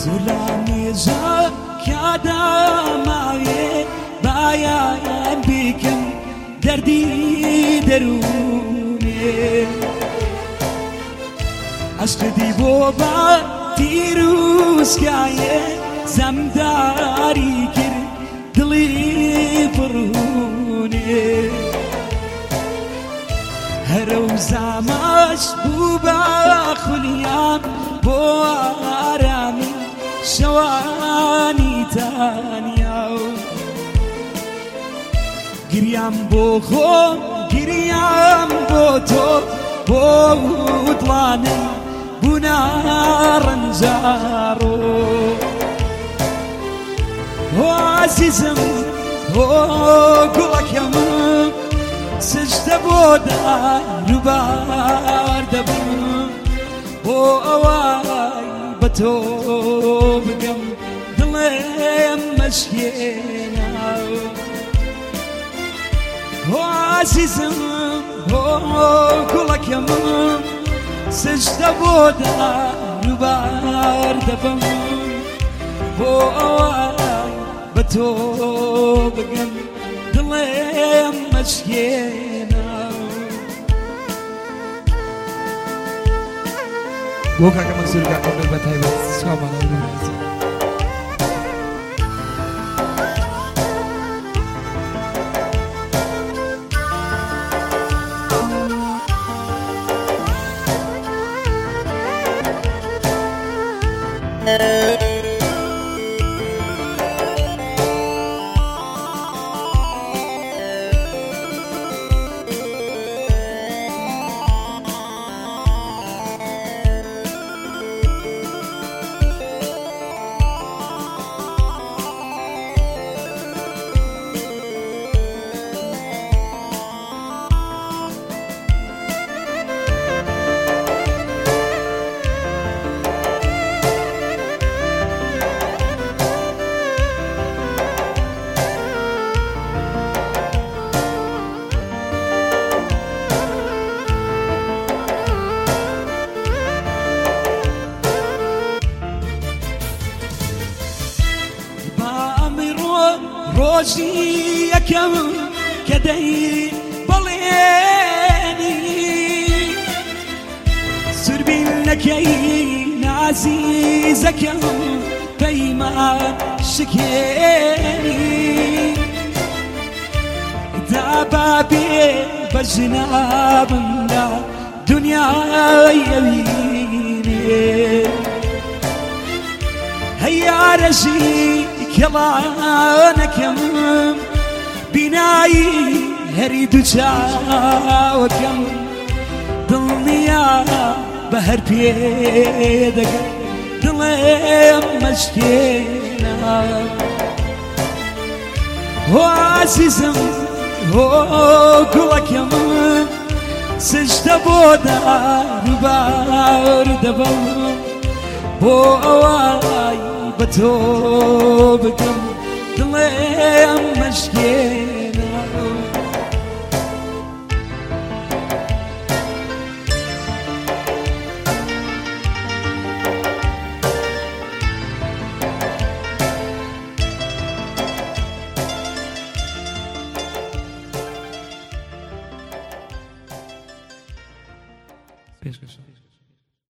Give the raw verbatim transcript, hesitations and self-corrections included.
زلامي زاك يا دماغي بايا بكم دردي دروني عشقدي بوبا تيروس كاية زمداري كر دلي بروني هرو زاماش بوبا خليام بوارامي شواني تانياو گریام بۆ خۆم گریام بۆ تۆ بۆ وتڵانم بوونا ڕەنجاڕۆ ئۆ عەزیزم ئۆ گوڵەکەم سجدە بۆ داروبار دەبم بۆ ئەوای بە تۆ بگەم دڵێم مەشکێناو ئۆ عەزیزم ئۆ گوڵەکەم سجدە بۆ داروبار دەبم بۆ ئەوای بە تۆ بگەم دڵێم مەشکێناو بۆ کاکە مەنسوور کاکە بە تایبەت سوامانە ڕۆژی یەکەم کە دەی بەڵێنی سوربینەکەی نازیزەکەم پەیمان شکێنی دابا بێ بە ژنابمدا دنیای ئەوینێ هەیارەژی کێڵانەکەم بینایی هەری دوو چاوەکەم دڵنیا بە هەر پێ دەگەم دڵێم مەشکێنە ئۆ عەزیزم ئۆ گوڵەکەم سجدە بۆ داروبار دەبم بۆ ئەوای بە تۆ بگەم دڵێم مەشکێنە